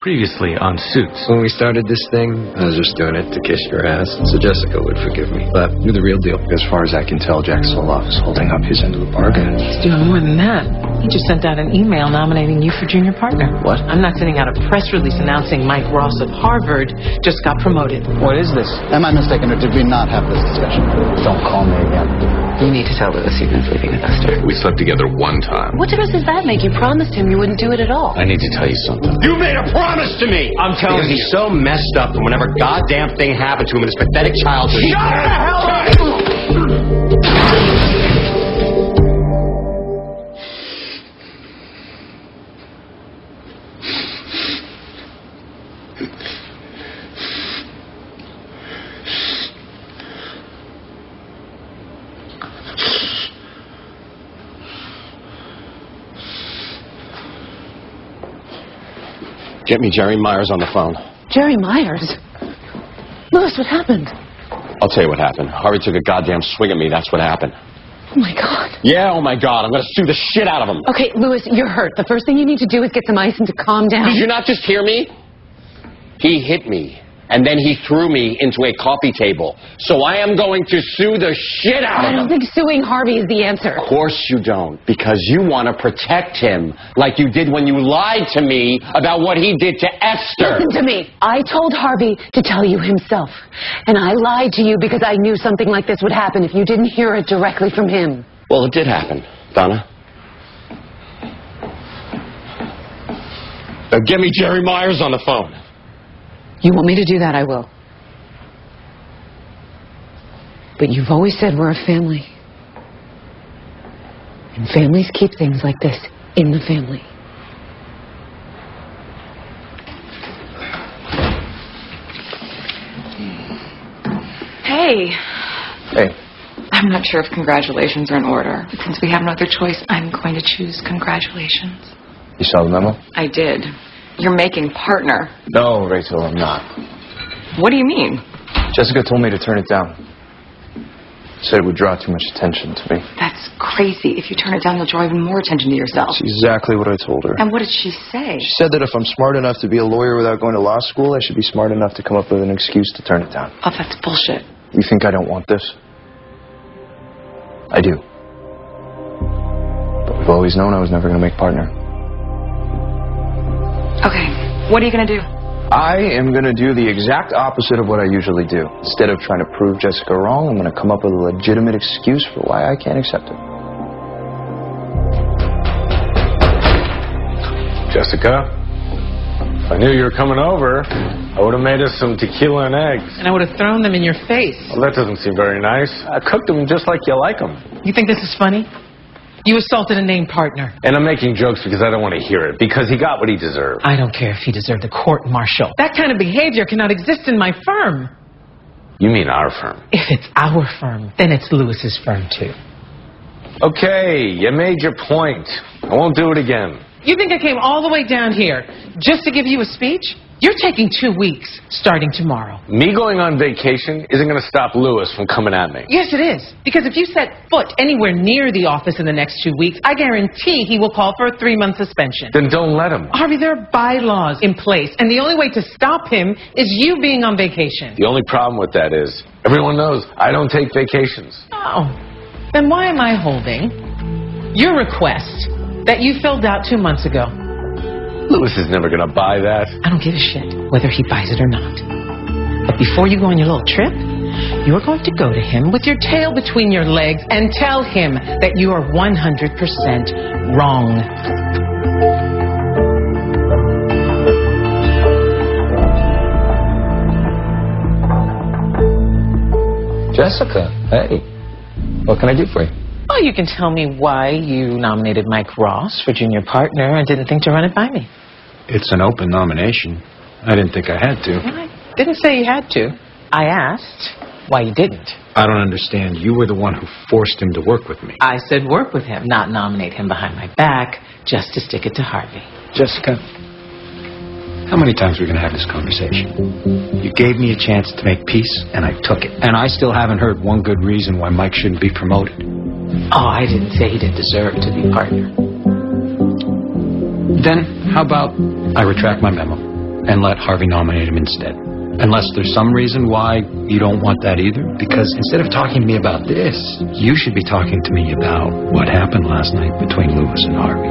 Previously on Suits. When we started this thing, I was just doing it to kiss your ass, so Jessica would forgive me. But you're the real deal. As far as I can tell, Jack Soloff is holding up his end of the bargain. He's doing more than that. He just sent out an email nominating you for junior partner. What? I'm not sending out a press release announcing Mike Ross of Harvard just got promoted. What is this? Am I mistaken, or did we not have this discussion? Don't call me again. You need to tell Louis you've been sleeping with Esther. We slept together one time. What difference does that make? You promised him you wouldn't do it at all. I need to tell you something. You made a promise to me! I'm telling you. He's so messed up from whenever goddamn thing happened to him in his pathetic childhood. Shut the hell up! Get me Jerry Myers on the phone. Jerry Myers? Louis, what happened? I'll tell you what happened. Harvey took a goddamn swing at me. That's what happened. Oh, my God. Yeah, oh my God. I'm going to sue the shit out of him. Okay, Louis, you're hurt. The first thing you need to do is get some ice and to calm down. Did you not just hear me? He hit me. And then he threw me into a coffee table. So I am going to sue the shit out of him. I don't think suing Harvey is the answer. Of course you don't. Because you want to protect him like you did when you lied to me about what he did to Esther. Listen to me. I told Harvey to tell you himself. And I lied to you because I knew something like this would happen if you didn't hear it directly from him. Well, it did happen, Donna. Now get me Jerry Myers on the phone. You want me to do that, I will. But you've always said we're a family. And families keep things like this in the family. Hey. Hey. I'm not sure if congratulations are in order, but since we have no other choice, I'm going to choose congratulations. You saw the memo? I did. You're making partner. No, Rachel, I'm not. What do you mean? Jessica told me to turn it down. Said it would draw too much attention to me. That's crazy. If you turn it down, you'll draw even more attention to yourself. That's exactly what I told her. And what did she say? She said that if I'm smart enough to be a lawyer without going to law school, I should be smart enough to come up with an excuse to turn it down. Oh, that's bullshit. You think I don't want this? I do. But we've always known I was never going to make partner. Okay, what are you going to do? I am going to do the exact opposite of what I usually do. Instead of trying to prove Jessica wrong, I'm going to come up with a legitimate excuse for why I can't accept it. Jessica, if I knew you were coming over, I would have made us some tequila and eggs. And I would have thrown them in your face. Well, that doesn't seem very nice. I cooked them just like you like them. You think this is funny? You assaulted a named partner. And I'm making jokes because I don't want to hear it, because he got what he deserved. I don't care if he deserved a court-martial. That kind of behavior cannot exist in my firm. You mean our firm? If it's our firm, then it's Louis's firm, too. Okay, you made your point. I won't do it again. You think I came all the way down here just to give you a speech? You're taking 2 weeks, starting tomorrow. Me going on vacation isn't going to stop Louis from coming at me. Yes, it is. Because if you set foot anywhere near the office in the next 2 weeks, I guarantee he will call for a 3-month suspension. Then don't let him. Harvey, there are bylaws in place, and the only way to stop him is you being on vacation. The only problem with that is everyone knows I don't take vacations. Oh, then why am I holding your request that you filled out 2 months ago? Louis is never going to buy that. I don't give a shit whether he buys it or not. But before you go on your little trip, you're going to go to him with your tail between your legs and tell him that you are 100% wrong. Jessica, hey. What can I do for you? Oh, you can tell me why you nominated Mike Ross for junior partner and didn't think to run it by me. It's an open nomination. I didn't think I had to. I didn't say you had to. I asked why you didn't. I don't understand. You were the one who forced him to work with me. I said work with him, not nominate him behind my back, just to stick it to Harvey. Jessica, how many times are we going to have this conversation? You gave me a chance to make peace, and I took it. And I still haven't heard one good reason why Mike shouldn't be promoted. Oh, I didn't say he didn't deserve to be partner. Then, how about I retract my memo? and let Harvey nominate him instead. Unless there's some reason why you don't want that either. Because instead of talking to me about this, you should be talking to me about what happened last night between Lewis and Harvey.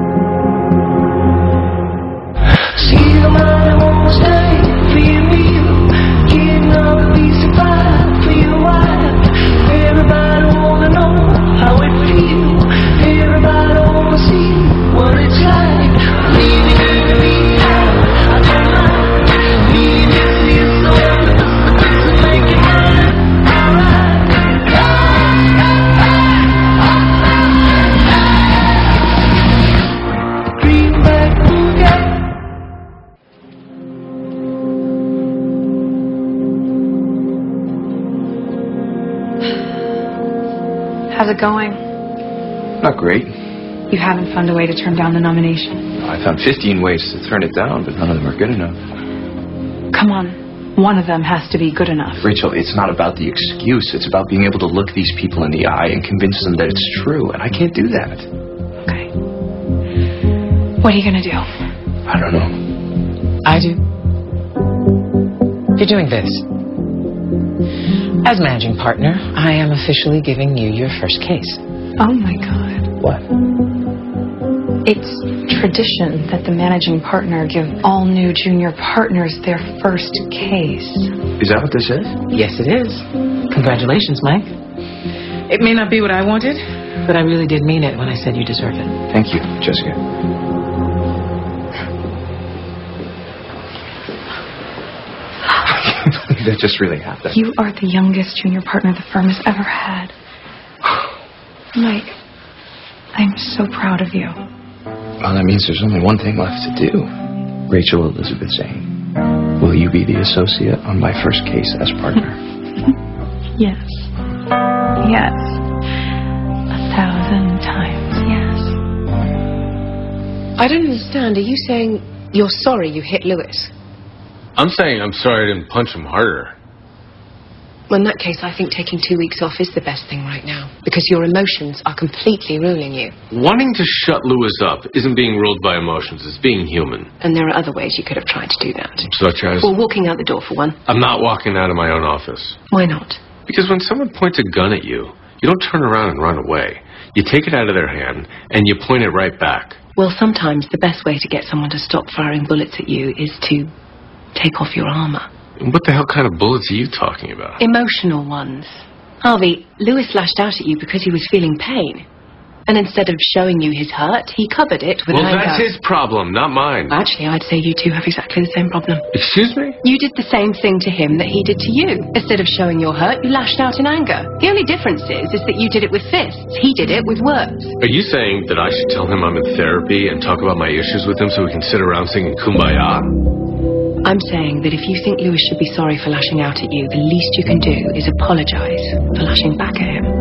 See the man won't stay, being real. Getting all the peace and pie for your wife. Everybody wanna know how it feels. Everybody wanna see what it's like. Leaving you to be out, I don't mind. Leaving you to your soul, to make it right. Greenback Boogie. How's it going? Not great. You haven't found a way to turn down the nomination? I found 15 ways to turn it down, but none of them are good enough. Come on. One of them has to be good enough. Rachel, it's not about the excuse. It's about being able to look these people in the eye and convince them that it's true, and I can't do that. Okay. What are you going to do? I don't know. I do. You're doing this. As managing partner, I am officially giving you your first case. Oh, my God. What? It's tradition that the managing partner give all new junior partners their first case. Is that what this is? Yes, it is. Congratulations, Mike. It may not be what I wanted, but I really did mean it when I said you deserve it. Thank you, Jessica. I can't believe that just really happened. You are the youngest junior partner the firm has ever had. Mike, I'm so proud of you. Well, that means there's only one thing left to do. Rachel Elizabeth Zane, will you be the associate on my first case as partner? Yes. Yes. 1,000 times yes. I don't understand. Are you saying you're sorry you hit Lewis? I'm saying I'm sorry I didn't punch him harder. Well, in that case, I think taking 2 weeks off is the best thing right now, because your emotions are completely ruling you. Wanting to shut Lewis up isn't being ruled by emotions, it's being human. And there are other ways you could have tried to do that. Such as? Well, walking out the door, for one. I'm not walking out of my own office. Why not? Because when someone points a gun at you, you don't turn around and run away. You take it out of their hand, and you point it right back. Well, sometimes the best way to get someone to stop firing bullets at you is to take off your armor. What the hell kind of bullets are you talking about? Emotional ones. Harvey, Lewis lashed out at you because he was feeling pain. And instead of showing you his hurt, he covered it with anger. Well, that's his problem, not mine. Actually, I'd say you two have exactly the same problem. Excuse me? You did the same thing to him that he did to you. Instead of showing your hurt, you lashed out in anger. The only difference is that you did it with fists. He did it with words. Are you saying that I should tell him I'm in therapy and talk about my issues with him so we can sit around singing Kumbaya? I'm saying that if you think Lewis should be sorry for lashing out at you, the least you can do is apologize for lashing back at him.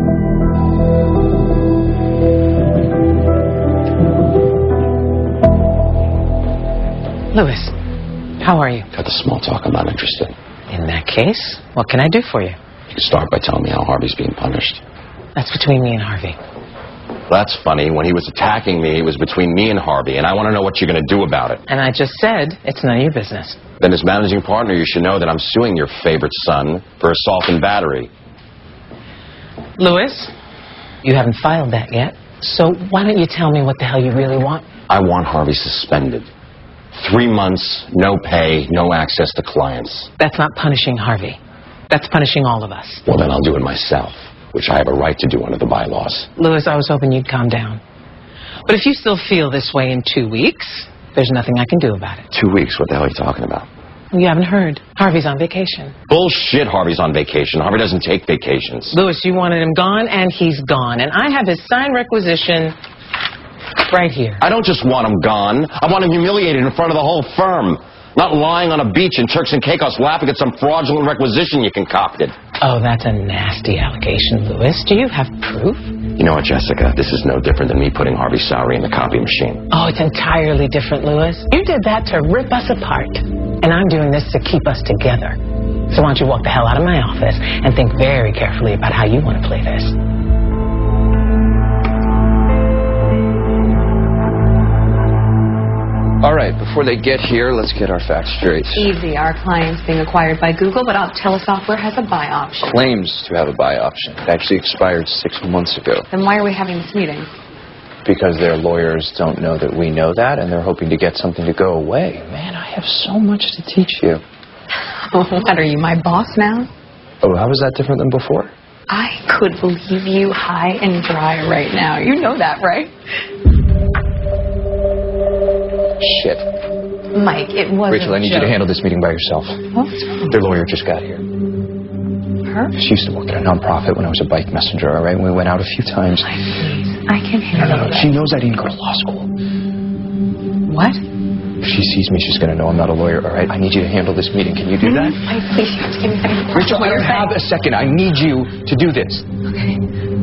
Lewis, how are you? Got the small talk, I'm not interested. In that case, what can I do for you? You can start by telling me how Harvey's being punished. That's between me and Harvey. That's funny. When he was attacking me, it was between me and Harvey, and I want to know what you're going to do about it. And I just said it's none of your business. Then as managing partner, you should know that I'm suing your favorite son for assault and battery. Lewis, you haven't filed that yet, so why don't you tell me what the hell you really want? I want Harvey suspended. 3 months, no pay, no access to clients. That's not punishing Harvey. That's punishing all of us. Well, then I'll do it myself, which I have a right to do under the bylaws. Lewis, I was hoping you'd calm down. But if you still feel this way in 2 weeks, there's nothing I can do about it. 2 weeks? What the hell are you talking about? You haven't heard. Harvey's on vacation. Bullshit, Harvey's on vacation. Harvey doesn't take vacations. Lewis, you wanted him gone, and he's gone. And I have his signed requisition right here. I don't just want him gone. I want him humiliated in front of the whole firm. Not lying on a beach in Turks and Caicos laughing at some fraudulent requisition you concocted. Oh, that's a nasty allegation, Lewis. Do you have proof? You know what, Jessica? This is no different than me putting Harvey's salary in the copy machine. Oh, it's entirely different, Lewis. You did that to rip us apart. And I'm doing this to keep us together. So why don't you walk the hell out of my office and think very carefully about how you want to play this. All right, before they get here, let's get our facts straight. Easy. Our client's being acquired by Google, but Telesoftware has a buy option. Claims to have a buy option. It actually expired 6 months ago. Then why are we having this meeting? Because their lawyers don't know that we know that, and they're hoping to get something to go away. Man, I have so much to teach you. What, are you my boss now? Oh, how was that different than before? I could leave you high and dry right now. You know that, right? Shit. Mike, it wasn't Rachel, I need you to handle this meeting by yourself. What's wrong? Their lawyer just got here. Her? She used to work at a nonprofit when I was a bike messenger, all right? We went out a few times. Mike, please. I can handle No. She knows I didn't go to law school. What? If she sees me, she's going to know I'm not a lawyer, all right? I need you to handle this meeting. Can you do that? Mike, please, you have to give me a second. Rachel, I don't have a second. I need you to do this. Okay.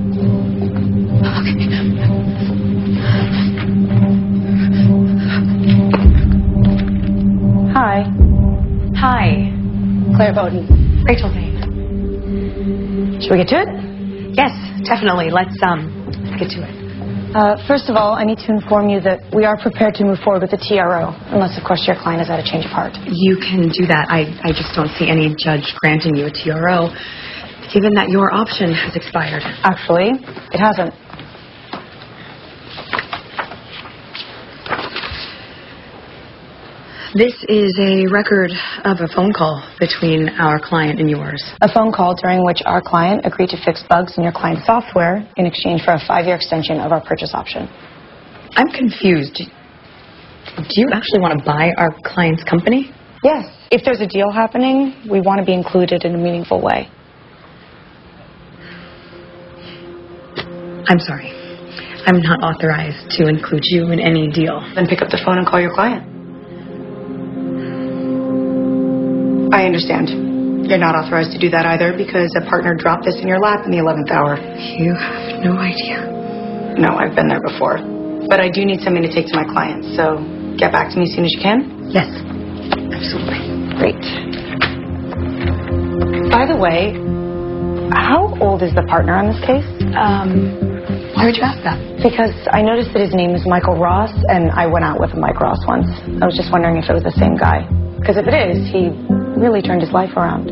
Hi. Hi. Claire Bowden. Rachel Vane. Should we get to it? Yes, definitely. Let's get to it. First of all, I need to inform you that we are prepared to move forward with the TRO, unless, of course, your client has had a change of heart. You can do that. I just don't see any judge granting you a TRO, given that your option has expired. Actually, it hasn't. This is a record of a phone call between our client and yours. A phone call during which our client agreed to fix bugs in your client's software in exchange for a 5-year extension of our purchase option. I'm confused. Do you actually want to buy our client's company? Yes. If there's a deal happening, we want to be included in a meaningful way. I'm sorry. I'm not authorized to include you in any deal. Then pick up the phone and call your client. I understand. You're not authorized to do that either because a partner dropped this in your lap in the 11th hour. You have no idea. No, I've been there before. But I do need something to take to my clients, so get back to me as soon as you can. Yes, absolutely. Great. By the way, how old is the partner on this case? Why would you ask that? Because I noticed that his name is Michael Ross, and I went out with a Mike Ross once. I was just wondering if it was the same guy. Because if it is, he really turned his life around.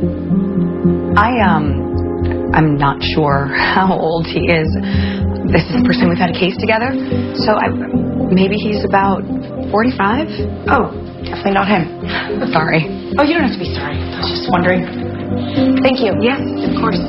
I'm not sure how old he is. This is the first time we've had a case together, so maybe he's about 45? Oh, definitely not him. Sorry. Oh, you don't have to be sorry. I was just wondering. Thank you. Yes, of course.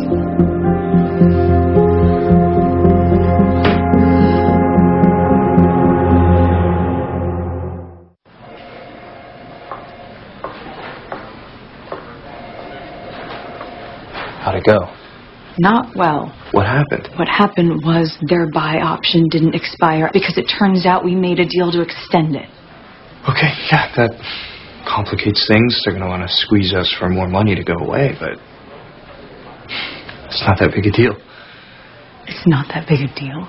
How'd it go? Not well. What happened? What happened was their buy option didn't expire because it turns out we made a deal to extend it. Okay, yeah, that complicates things. They're going to want to squeeze us for more money to go away, but it's not that big a deal. It's not that big a deal.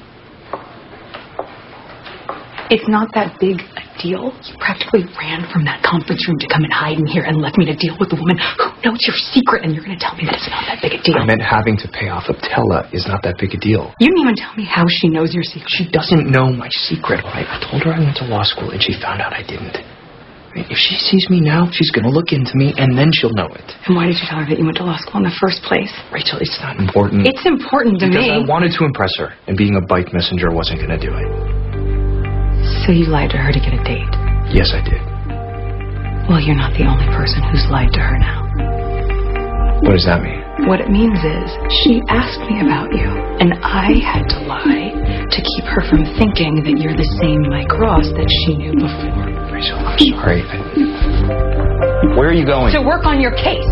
It's not that big a deal. You practically ran from that conference room to come and hide in here and left me to deal with the woman who knows your secret, and you're going to tell me that it's not that big a deal. I meant having to pay off Abtella is not that big a deal. You didn't even tell me how she knows your secret. She doesn't know my secret, right? I told her I went to law school, and she found out I didn't. I mean, if she sees me now, she's going to look into me, and then she'll know it. And why did you tell her that you went to law school in the first place? Rachel, it's not important. It's important to me. Because I wanted to impress her, and being a bike messenger wasn't going to do it. So you lied to her to get a date? Yes, I did. Well, you're not the only person who's lied to her now. What does that mean? What it means is she asked me about you, and I had to lie to keep her from thinking that you're the same Mike Ross that she knew before. Rachel, I'm sorry. Where are you going? To work on your case.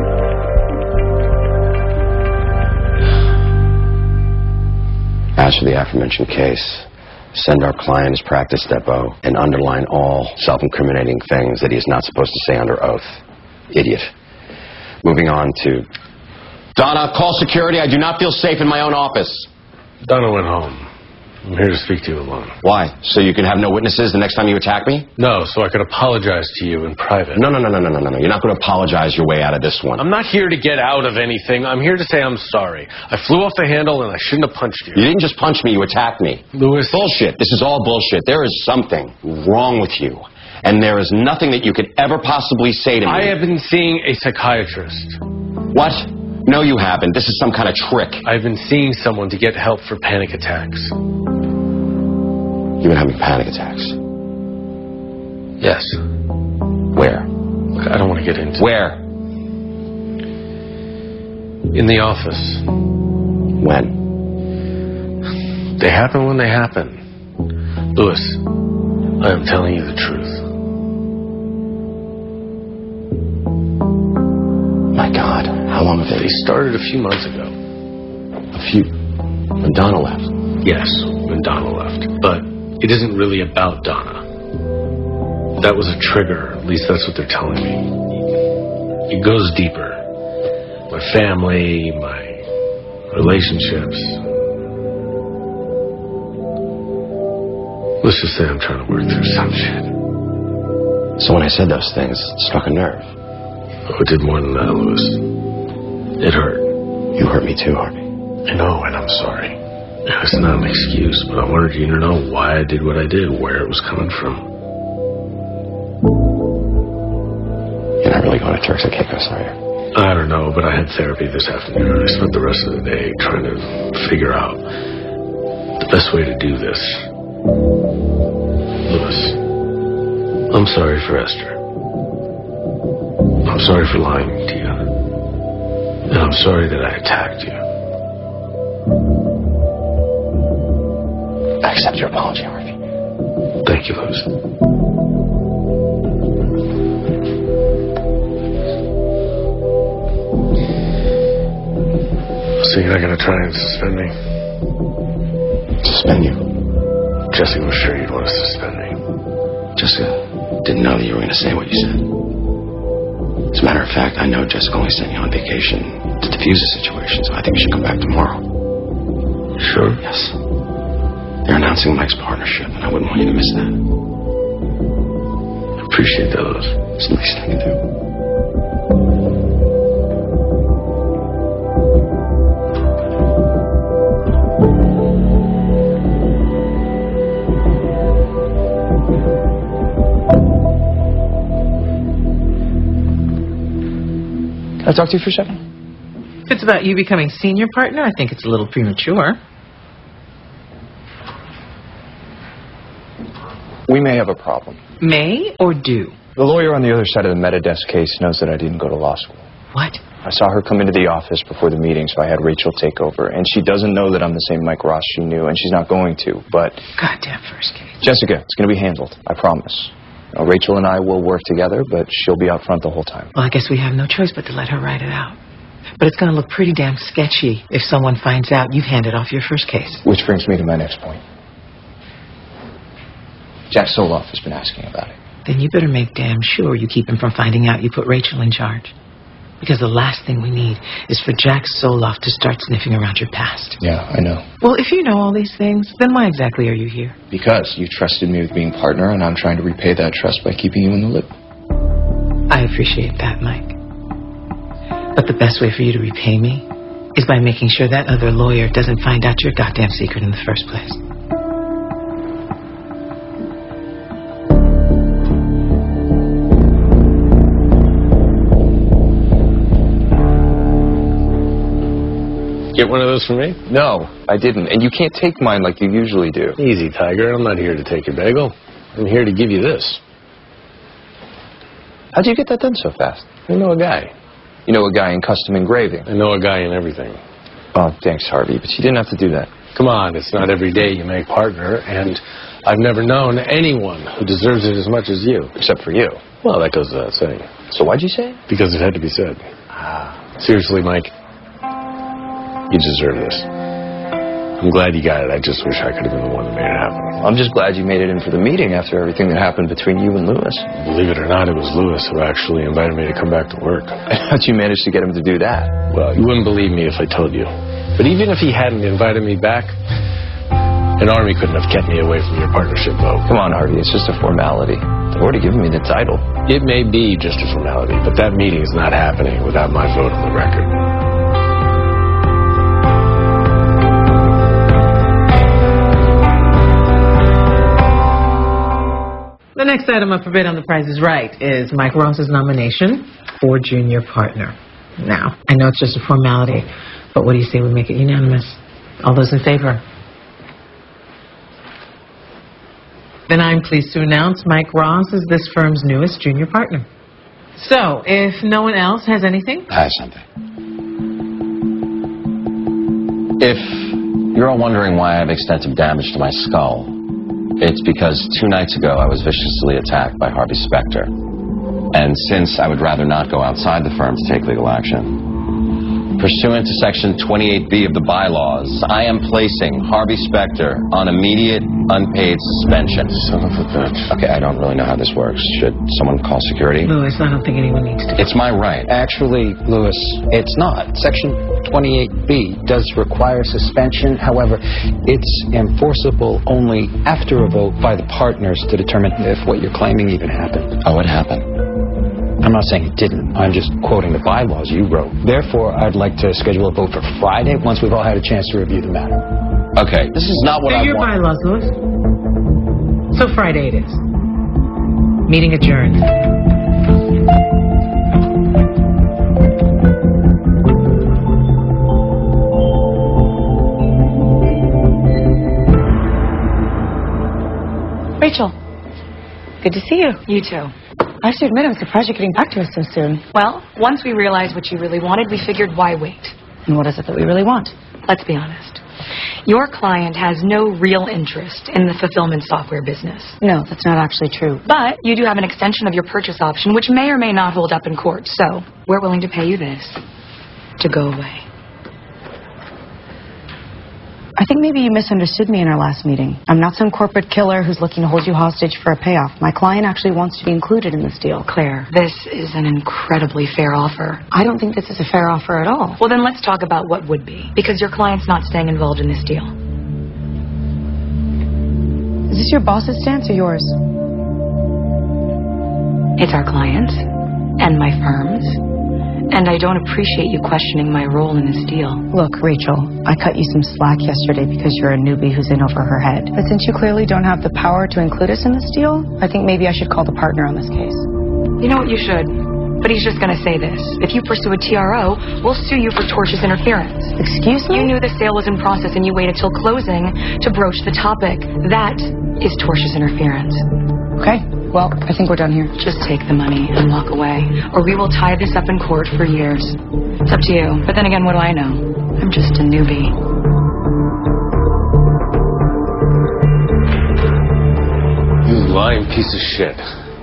As for the aforementioned case, send our client his practice depot and underline all self-incriminating things that he is not supposed to say under oath. Idiot. Moving on to... Donna, call security. I do not feel safe in my own office. Donna went home. I'm here to speak to you alone. Why? So you can have no witnesses the next time you attack me? No, so I could apologize to you in private. No. You're not going to apologize your way out of this one. I'm not here to get out of anything. I'm here to say I'm sorry. I flew off the handle and I shouldn't have punched you. You didn't just punch me, you attacked me. Louis. Bullshit. This is all bullshit. There is something wrong with you. And there is nothing that you could ever possibly say to me. I have been seeing a psychiatrist. What? No, you haven't. This is some kind of trick. I've been seeing someone to get help for panic attacks. You've been having panic attacks? Yes. Where? Look, I don't want to get into Where? In the office. When? They happen when they happen. Louis, I am telling you the truth. My God, how long have They started a few months ago. When Donna left? Yes, when Donna left. But it isn't really about Donna. That was a trigger. At least that's what they're telling me. It goes deeper. My family, my relationships. Let's just say I'm trying to work through some shit. So when I said those things, it struck a nerve. Oh, it did more than that, Louis. It hurt. You hurt me too, Harvey. I know, and I'm sorry. It's not an excuse, but I wanted you to know why I did what I did, where it was coming from. You're not really going to Turks and Caicos, are you? I don't know, but I had therapy this afternoon. I spent the rest of the day trying to figure out the best way to do this. Louis, I'm sorry for Esther. I'm sorry for lying to you. And I'm sorry that I attacked you. I accept your apology, Harvey. Thank you, Louis. So you're not going to try and suspend me? Suspend you? Jessica was sure you'd want to suspend me. Jessica didn't know that you were going to say what you said. As a matter of fact, I know Jessica only sent you on vacation to defuse the situation, so I think you should come back tomorrow. Sure? Yes. They're announcing Mike's partnership, and I wouldn't want you to miss that. I appreciate that, Louis. It's the least I can do. Can I talk to you for a second? If it's about you becoming senior partner, I think it's a little premature. We may have a problem. May or do? The lawyer on the other side of the Metadesk case knows that I didn't go to law school. What? I saw her come into the office before the meeting, so I had Rachel take over. And she doesn't know that I'm the same Mike Ross she knew, and she's not going to, but... Goddamn first case. Jessica, it's going to be handled. I promise. Rachel and I will work together, but she'll be out front the whole time. Well, I guess we have no choice but to let her write it out. But it's going to look pretty damn sketchy if someone finds out you've handed off your first case. Which brings me to my next point. Jack Soloff has been asking about it. Then you better make damn sure you keep him from finding out you put Rachel in charge. Because the last thing we need is for Jack Soloff to start sniffing around your past. Yeah, I know. Well, if you know all these things, then why exactly are you here? Because you trusted me with being partner, and I'm trying to repay that trust by keeping you in the loop. I appreciate that, Mike. But the best way for you to repay me is by making sure that other lawyer doesn't find out your goddamn secret in the first place. Get one of those for me? No, I didn't. And you can't take mine like you usually do. Easy, Tiger. I'm not here to take your bagel. I'm here to give you this. How'd you get that done so fast? I know a guy. You know a guy in custom engraving? I know a guy in everything. Oh, thanks, Harvey, but you didn't have to do that. Come on, it's not every day you make partner, and I've never known anyone who deserves it as much as you. Except for you. Well, that goes without saying. So why'd you say it? Because it had to be said. Seriously, Mike, you deserve this. I'm glad you got it. I just wish I could have been the one that made it happen. I'm just glad you made it in for the meeting after everything that happened between you and Louis. Believe it or not, it was Louis who actually invited me to come back to work. How'd you manage to get him to do that? Well, you wouldn't believe me if I told you. But even if he hadn't invited me back, An army couldn't have kept me away from your partnership vote. Come on, Harvey, it's just a formality. They've already given me the title. It may be just a formality, but that meeting is not happening without my vote on the record. The next item up for bid on The Price is Right is Mike Ross's nomination for junior partner. Now, I know it's just a formality, but what do you say we make it unanimous? All those in favor? Then I'm pleased to announce Mike Ross is this firm's newest junior partner. So, if no one else has anything? I have something. If you're all wondering why I have extensive damage to my skull, it's because 2 nights ago I was viciously attacked by Harvey Specter. And since I would rather not go outside the firm to take legal action, pursuant to Section 28B of the bylaws, I am placing Harvey Specter on immediate unpaid suspension. Son of a bitch. Okay, I don't really know how this works. Should someone call security? Louis, I don't think anyone needs to. It's my right. Actually, Louis, it's not. Section 28B does require suspension. However, it's enforceable only after a vote by the partners to determine if what you're claiming even happened. Oh, it happened. I'm not saying it didn't. I'm just quoting the bylaws you wrote. Therefore, I'd like to schedule a vote for Friday once we've all had a chance to review the matter. Okay, this is not what I your want. bylaws, Louis. So Friday it is. Meeting adjourned. Rachel, good to see you. You too. I have to admit, I'm surprised you're getting back to us so soon. Well, once we realized what you really wanted, we figured, why wait? And what is it that we really want? Let's be honest. Your client has no real interest in the fulfillment software business. No, that's not actually true. But you do have an extension of your purchase option, which may or may not hold up in court. So we're willing to pay you this to go away. I think maybe you misunderstood me in our last meeting. I'm not some corporate killer who's looking to hold you hostage for a payoff. My client actually wants to be included in this deal. Claire, this is an incredibly fair offer. I don't think this is a fair offer at all. Well, then let's talk about what would be, because your client's not staying involved in this deal. Is this your boss's stance or yours? It's our client's and my firm's. And I don't appreciate you questioning my role in this deal. Look, Rachel, I cut you some slack yesterday because you're a newbie who's in over her head. But since you clearly don't have the power to include us in this deal, I think maybe I should call the partner on this case. You know what, you should. But he's just going to say this. If you pursue a TRO, we'll sue you for tortious interference. Excuse me? You knew the sale was in process and you waited till closing to broach the topic. That is tortious interference. Okay. Well, I think we're done here. Just take the money and walk away, or we will tie this up in court for years. It's up to you. But then again, what do I know? I'm just a newbie. You lying piece of shit.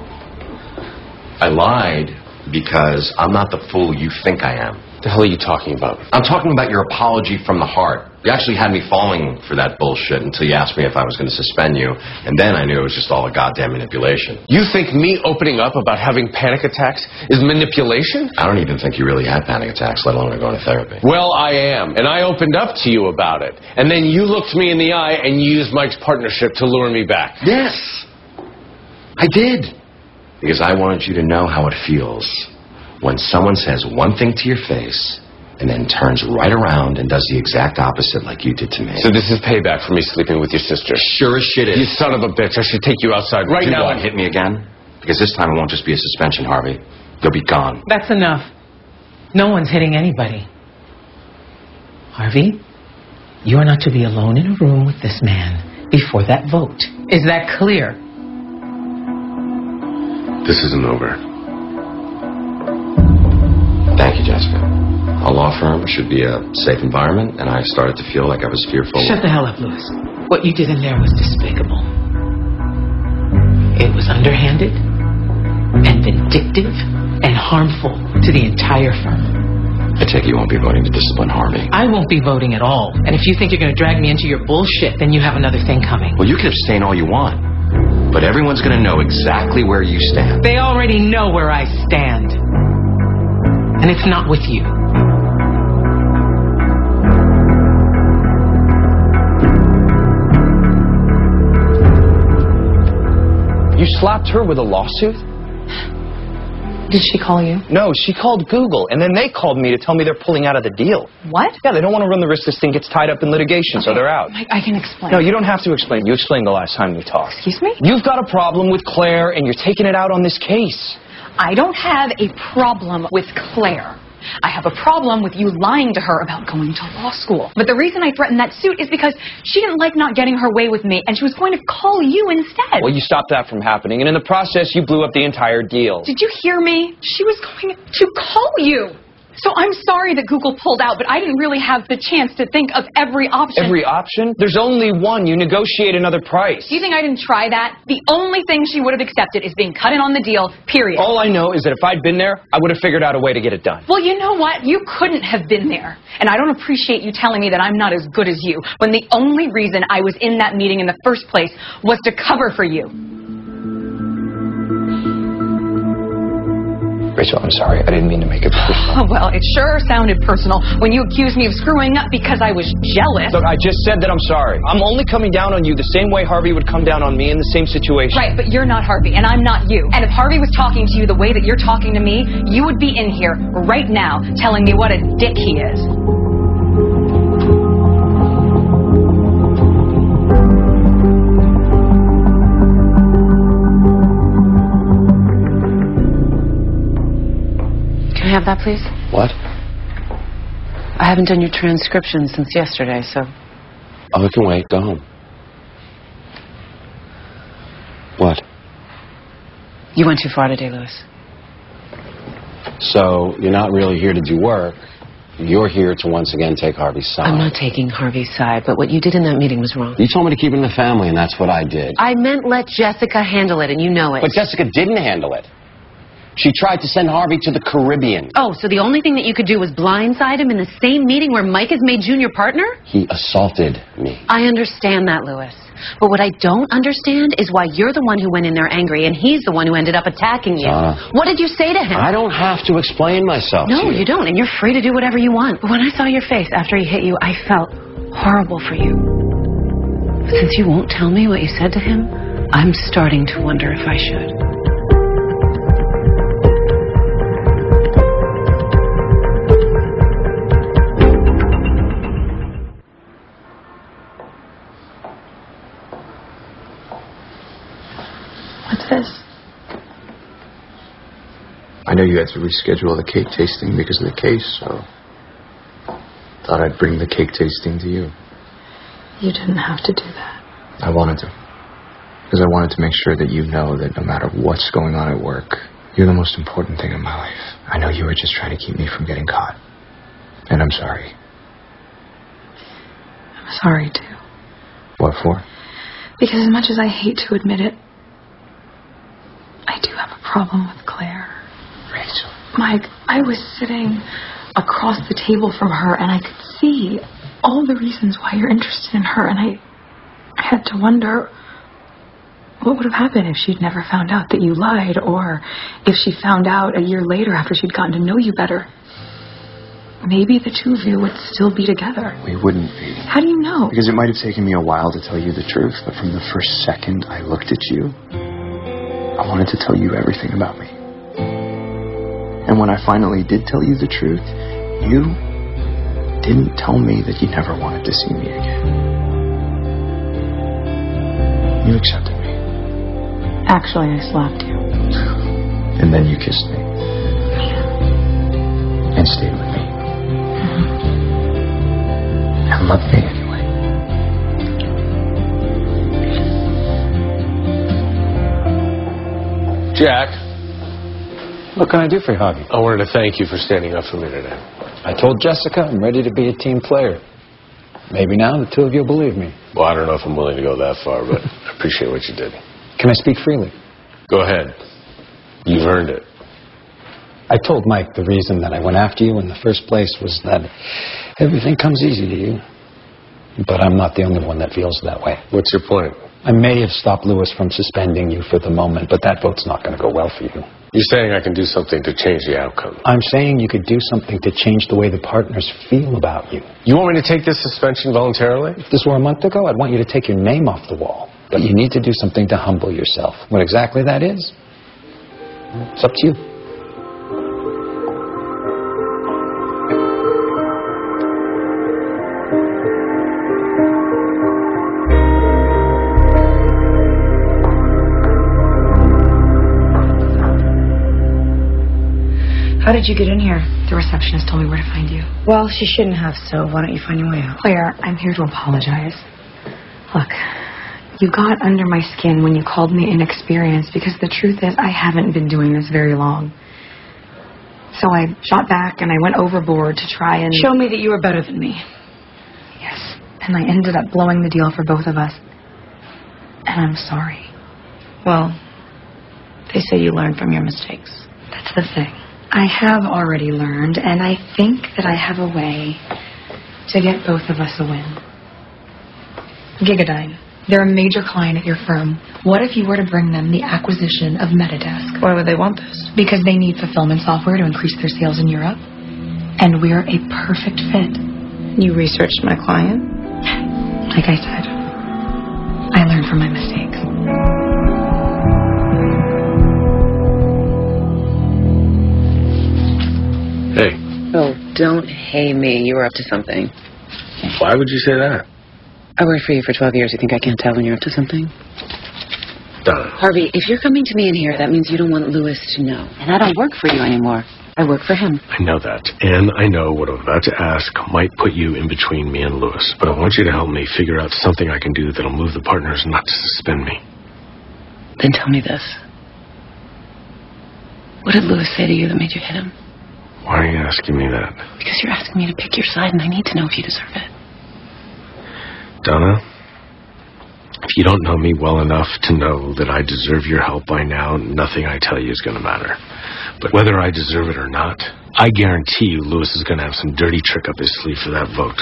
I lied because I'm not the fool you think I am. What the hell are you talking about? I'm talking about your apology from the heart. You actually had me falling for that bullshit until you asked me if I was going to suspend you, and then I knew it was just all a goddamn manipulation. You think me opening up about having panic attacks is manipulation? I don't even think you really had panic attacks, let alone going to therapy. Well, I am, and I opened up to you about it. And then you looked me in the eye and you used Mike's partnership to lure me back. Yes, I did. Because I wanted you to know how it feels when someone says one thing to your face and then turns right around and does the exact opposite like you did to me. So this is payback for me sleeping with your sister? Sure as shit is. You son of a bitch. I should take you outside right now. And hit me again? Because this time it won't just be a suspension, Harvey. You'll be gone. That's enough. No one's hitting anybody. Harvey, you are not to be alone in a room with this man before that vote. Is that clear? This isn't over. Thank you, Jessica. A law firm should be a safe environment, and I started to feel like I was fearful. Shut the hell up, Louis. What you did in there was despicable. It was underhanded and vindictive and harmful to the entire firm. I take it you won't be voting to discipline Harvey. I won't be voting at all. And if you think you're going to drag me into your bullshit, then you have another thing coming. Well, you can abstain all you want, but everyone's going to know exactly where you stand. They already know where I stand. And it's not with you. You slapped her with a lawsuit? Did she call you? No, she called Google, and then they called me to tell me they're pulling out of the deal. What? Yeah, they don't want to run the risk this thing gets tied up in litigation, so they're out. I can explain. No, you don't have to explain. You explained the last time we talked. Excuse me? You've got a problem with Claire, and you're taking it out on this case. I don't have a problem with Claire. I have a problem with you lying to her about going to law school. But the reason I threatened that suit is because she didn't like not getting her way with me, and she was going to call you instead. Well, you stopped that from happening, and in the process, you blew up the entire deal. Did you hear me? She was going to call you. So I'm sorry that Google pulled out, but I didn't really have the chance to think of every option. Every option? There's only one. You negotiate another price. Do you think I didn't try that? The only thing she would have accepted is being cut in on the deal, period. All I know is that if I'd been there, I would have figured out a way to get it done. Well, you know what? You couldn't have been there. And I don't appreciate you telling me that I'm not as good as you, when the only reason I was in that meeting in the first place was to cover for you. Rachel, I'm sorry. I didn't mean to make it personal. Oh, well, it sure sounded personal when you accused me of screwing up because I was jealous. Look, I just said that I'm sorry. I'm only coming down on you the same way Harvey would come down on me in the same situation. Right, but you're not Harvey, and I'm not you. And if Harvey was talking to you the way that you're talking to me, you would be in here right now telling me what a dick he is. Can I have that, please? What? I haven't done your transcription since yesterday, so... Oh, it can wait. Go home. What? You went too far today, Lewis. So, you're not really here to do work. You're here to once again take Harvey's side. I'm not taking Harvey's side, but what you did in that meeting was wrong. You told me to keep it in the family, and that's what I did. I meant let Jessica handle it, and you know it. But Jessica didn't handle it. She tried to send Harvey to the Caribbean. Oh, so the only thing that you could do was blindside him in the same meeting where Mike is made junior partner? He assaulted me. I understand that, Lewis. But what I don't understand is why you're the one who went in there angry and he's the one who ended up attacking you. What did you say to him? I don't have to explain myself to No, you don't, and you're free to do whatever you want. But when I saw your face after he hit you, I felt horrible for you. But since you won't tell me what you said to him, I'm starting to wonder if I should. What's this? I know you had to reschedule the cake tasting because of the case, so... thought I'd bring the cake tasting to you. You didn't have to do that. I wanted to. Because I wanted to make sure that you know that no matter what's going on at work, you're the most important thing in my life. I know you were just trying to keep me from getting caught. And I'm sorry. I'm sorry, too. What for? Because as much as I hate to admit it, I do have a problem with Claire. Rachel. Mike, I was sitting across the table from her, and I could see all the reasons why you're interested in her, and I had to wonder what would have happened if she'd never found out that you lied, or if she found out a year later after she'd gotten to know you better. Maybe the two of you would still be together. We wouldn't be. How do you know? Because it might have taken me a while to tell you the truth, but from the first second I looked at you, I wanted to tell you everything about me. And when I finally did tell you the truth, you didn't tell me that you never wanted to see me again. You accepted me. Actually, I slapped you. And then you kissed me. And stayed with me. And loved me anyway. Jack. What can I do for you, Harvey? I wanted to thank you for standing up for me today. I told Jessica I'm ready to be a team player. Maybe now the two of you will believe me. Well, I don't know if I'm willing to go that far, but I appreciate what you did. Can I speak freely? Go ahead. You've earned it. I told Mike the reason that I went after you in the first place was that everything comes easy to you. But I'm not the only one that feels that way. What's your point? I may have stopped Lewis from suspending you for the moment, but that vote's not going to go well for you. You're saying I can do something to change the outcome. I'm saying you could do something to change the way the partners feel about you. You want me to take this suspension voluntarily? If this were a month ago, I'd want you to take your name off the wall. But you need to do something to humble yourself. What exactly that is, it's up to you. How did you get in here? The receptionist told me where to find you. Well, she shouldn't have, so why don't you find your way out? Claire, I'm here to apologize. Look, you got under my skin when you called me inexperienced because the truth is I haven't been doing this very long. So I shot back and I went overboard to try and... Show me that you were better than me. Yes, and I ended up blowing the deal for both of us. And I'm sorry. Well, they say you learn from your mistakes. That's the thing. I have already learned, and I think that I have a way to get both of us a win. Gigadyne, they're a major client at your firm. What if you were to bring them the acquisition of Metadesk? Why would they want this? Because they need fulfillment software to increase their sales in Europe. And we're a perfect fit. You researched my client? Like I said, I learned from my mistakes. Hey. Oh, don't hey me. You were up to something. Why would you say that? I worked for you for 12 years. You think I can't tell when you're up to something? Donna. Harvey, if you're coming to me in here, that means you don't want Lewis to know. And I don't work for you anymore. I work for him. I know that. And I know what I'm about to ask might put you in between me and Lewis. But I want you to help me figure out something I can do that'll move the partners not to suspend me. Then tell me this. What did Lewis say to you that made you hit him? Why are you asking me that? Because you're asking me to pick your side, and I need to know if you deserve it. Donna, if you don't know me well enough to know that I deserve your help by now, nothing I tell you is going to matter. But whether I deserve it or not, I guarantee you Lewis is going to have some dirty trick up his sleeve for that vote.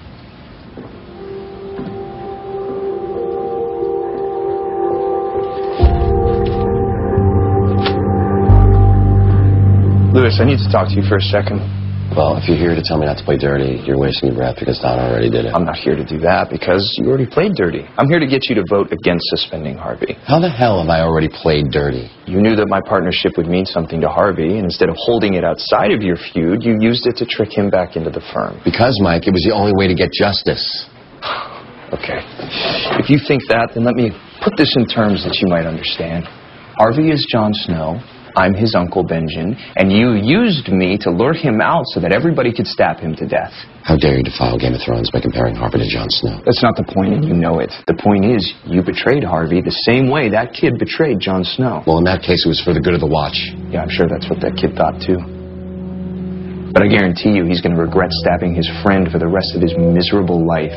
Lewis, I need to talk to you for a second. Well, if you're here to tell me not to play dirty, you're wasting your breath because Donna already did it. I'm not here to do that because you already played dirty. I'm here to get you to vote against suspending Harvey. How the hell have I already played dirty? You knew that my partnership would mean something to Harvey, and instead of holding it outside of your feud, you used it to trick him back into the firm. Because, Mike, it was the only way to get justice. Okay. If you think that, then let me put this in terms that you might understand. Harvey is Jon Snow. I'm his Uncle Benjen, and you used me to lure him out so that everybody could stab him to death. How dare you defile Game of Thrones by comparing Harvey to Jon Snow? That's not the point, and you know it. The point is, you betrayed Harvey the same way that kid betrayed Jon Snow. Well, in that case, it was for the good of the watch. Yeah, I'm sure that's what that kid thought, too. But I guarantee you he's going to regret stabbing his friend for the rest of his miserable life.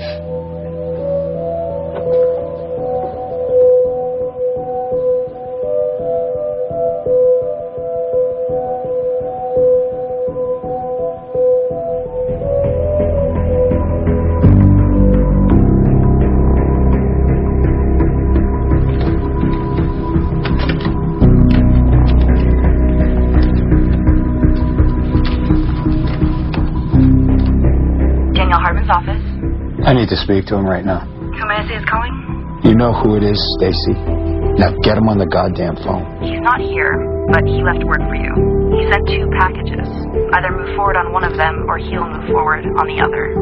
I need to speak to him right now. Who may I say is calling? You know who it is, Stacy. Now get him on the goddamn phone. He's not here, but he left word for you. He sent 2 packages. Either move forward on one of them, or he'll move forward on the other.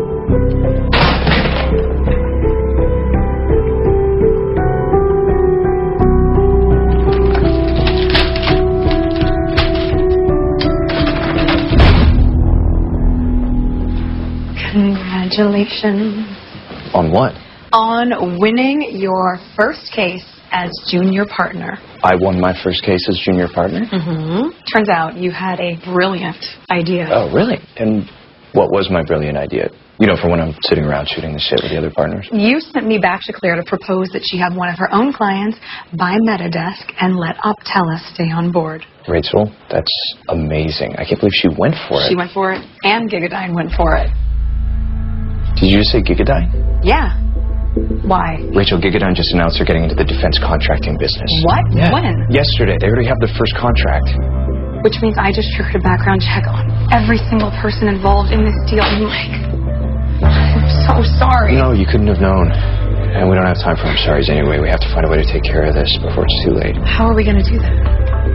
Congratulations. On what? On winning your first case as junior partner. I won my first case as junior partner? Mm-hmm. Turns out you had a brilliant idea. Oh, really? And what was my brilliant idea? You know, for when I'm sitting around shooting the shit with the other partners. You sent me back to Claire to propose that she have one of her own clients buy Metadesk and let Optella stay on board. Rachel, that's amazing. I can't believe she went for it. She went for it, and Gigadyne went for it. Did you just say Gigadyne? Yeah. Why? Rachel, Gigadyne just announced they're getting into the defense contracting business. What? Yeah. When? Yesterday. They already have their first contract. Which means I just triggered a background check on every single person involved in this deal. I'm so sorry. No, you couldn't have known. And we don't have time for I'm sorry's anyway. We have to find a way to take care of this before it's too late. How are we going to do that?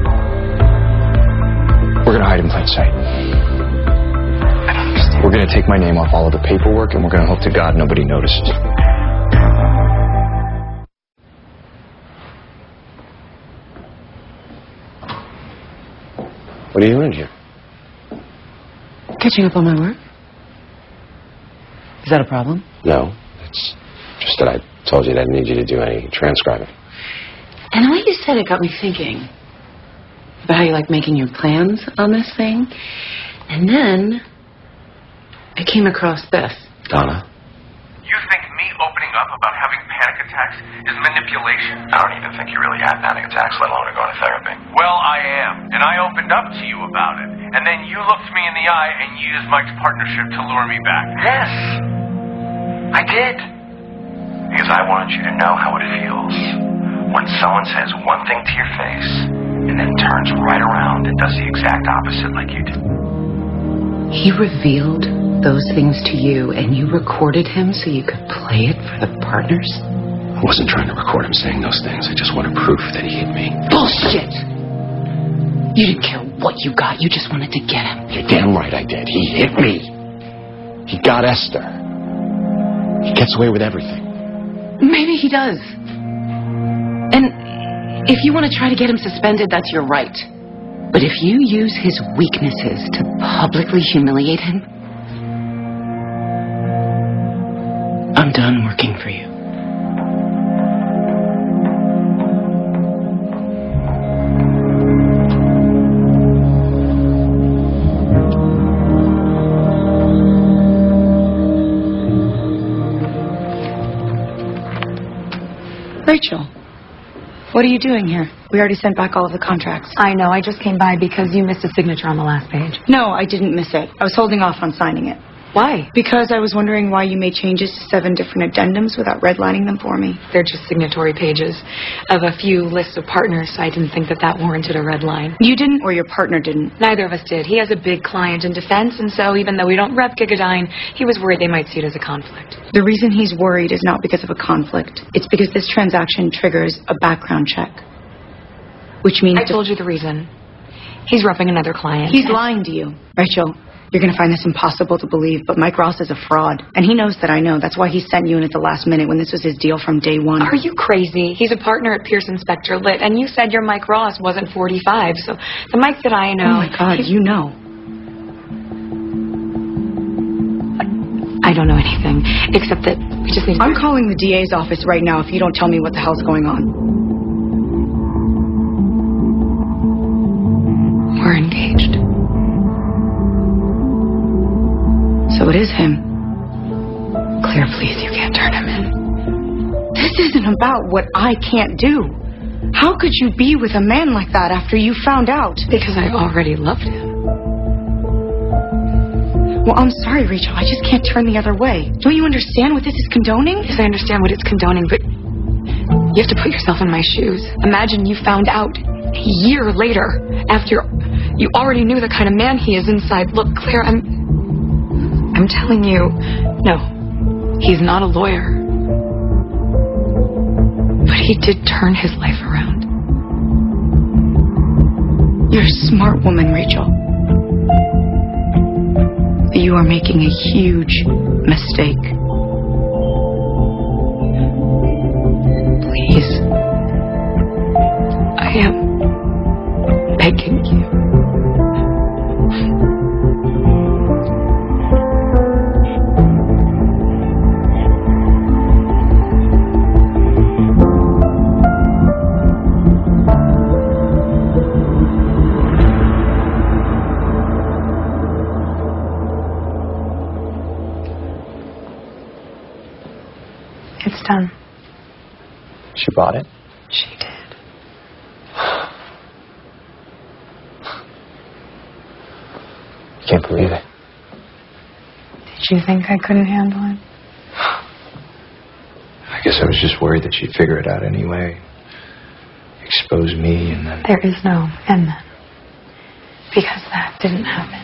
We're going to hide in plain sight. I don't understand. We're going to take my name off all of the paperwork, and we're going to hope to God nobody notices. What are you doing here? Catching up on my work. Is that a problem? No. It's just that I told you that I didn't need you to do any transcribing. And the way you said it got me thinking about how you like making your plans on this thing. And then I came across this. Donna? You think me opening up about having panic attacks is manipulation? I don't even think you really had panic attacks, let alone to go to therapy. Well, I am, and I opened up to you about it. And then you looked me in the eye and used Mike's partnership to lure me back. Yes, I did. Because I wanted you to know how it feels when someone says one thing to your face and then turns right around and does the exact opposite like you did. He revealed those things to you, and you recorded him so you could play it for the partners? I wasn't trying to record him saying those things. I just wanted proof that he hit me. Bullshit! You didn't care what you got. You just wanted to get him. You're damn right I did. He hit me. He got Esther. He gets away with everything. Maybe he does. And if you want to try to get him suspended, that's your right. But if you use his weaknesses to publicly humiliate him, I'm done working for you. Rachel, what are you doing here? We already sent back all of the contracts. I know. I just came by because you missed a signature on the last page. No, I didn't miss it. I was holding off on signing it. Why? Because I was wondering why you made changes to 7 different addendums without redlining them for me. They're just signatory pages of a few lists of partners, so I didn't think that warranted a red line. You didn't, or your partner didn't? Neither of us did. He has a big client in defense, and so even though we don't rep Gigadyne, he was worried they might see it as a conflict. The reason he's worried is not because of a conflict. It's because this transaction triggers a background check. Which means... I told you the reason. He's repping another client. He's lying to you. Rachel, you're going to find this impossible to believe, but Mike Ross is a fraud. And he knows that I know. That's why he sent you in at the last minute when this was his deal from day one. Are you crazy? He's a partner at Pearson Spectre Lit, and you said your Mike Ross wasn't 45, so the Mike that I know... Oh, my God, you know. I don't know anything, except that we just need to... I'm calling the DA's office right now if you don't tell me what the hell's going on. We're engaged. So it is him. Claire, please, you can't turn him in. This isn't about what I can't do. How could you be with a man like that after you found out? Because I already loved him. Well, I'm sorry, Rachel. I just can't turn the other way. Don't you understand what this is condoning? Yes, I understand what it's condoning, but you have to put yourself in my shoes. Imagine you found out a year later, after you already knew the kind of man he is inside. Look, Claire, I'm telling you, no, he's not a lawyer. But he did turn his life around. You're a smart woman, Rachel. But you are making a huge mistake. Please. I am begging you. It's done. She bought it? She did. Can't believe it. Did you think I couldn't handle it? I guess I was just worried that she'd figure it out anyway. Expose me and then... There is no and then. Because that didn't happen.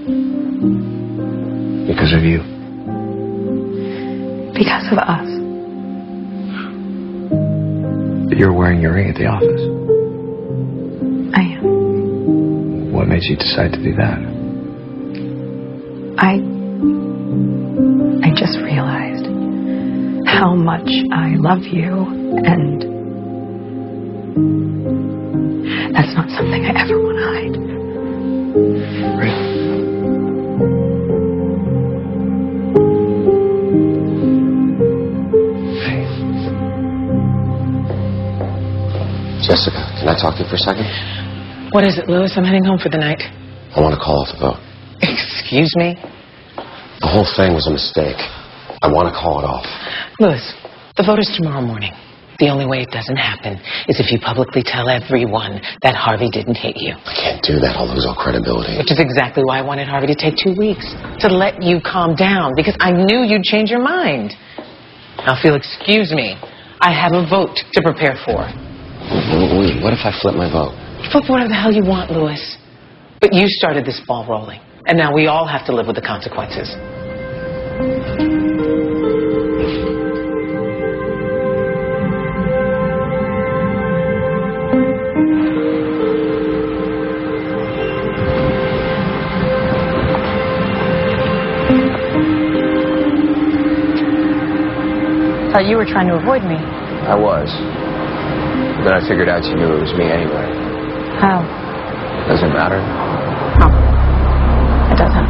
Because of you. Because of us. you're wearing your ring at the office. I am. What made you decide to do that? I just realized how much I love you, and that's not something I ever want to hide. Really? Jessica, can I talk to you for a second? What is it, Lewis? I'm heading home for the night. I want to call off the vote. Excuse me? The whole thing was a mistake. I want to call it off. Lewis, the vote is tomorrow morning. The only way it doesn't happen is if you publicly tell everyone that Harvey didn't hit you. I can't do that. I'll lose all credibility. Which is exactly why I wanted Harvey to take 2 weeks. To let you calm down, because I knew you'd change your mind. Now, Phil, excuse me. I have a vote to prepare for. Wait, what if I flip my vote? Flip whatever the hell you want, Lewis. But you started this ball rolling. And now we all have to live with the consequences. Thought you were trying to avoid me. I was. But then I figured out you knew it was me anyway. How? Doesn't matter. No. It doesn't.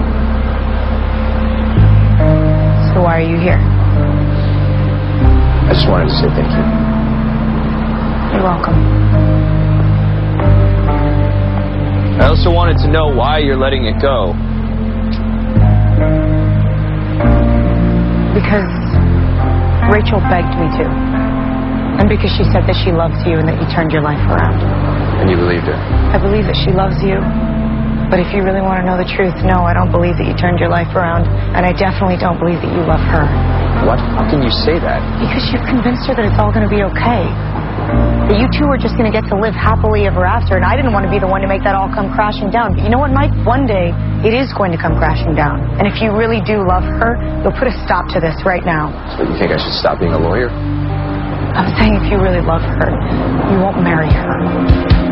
So why are you here? I just wanted to say thank you. You're welcome. I also wanted to know why you're letting it go. Because Rachel begged me to. And because she said that she loves you and that you turned your life around. And you believed her? I believe that she loves you. But if you really want to know the truth, no, I don't believe that you turned your life around. And I definitely don't believe that you love her. What? How can you say that? Because you've convinced her that it's all going to be okay. That you two are just going to get to live happily ever after. And I didn't want to be the one to make that all come crashing down. But you know what, Mike? One day, it is going to come crashing down. And if you really do love her, you'll put a stop to this right now. So you think I should stop being a lawyer? I'm saying if you really love her, you won't marry her.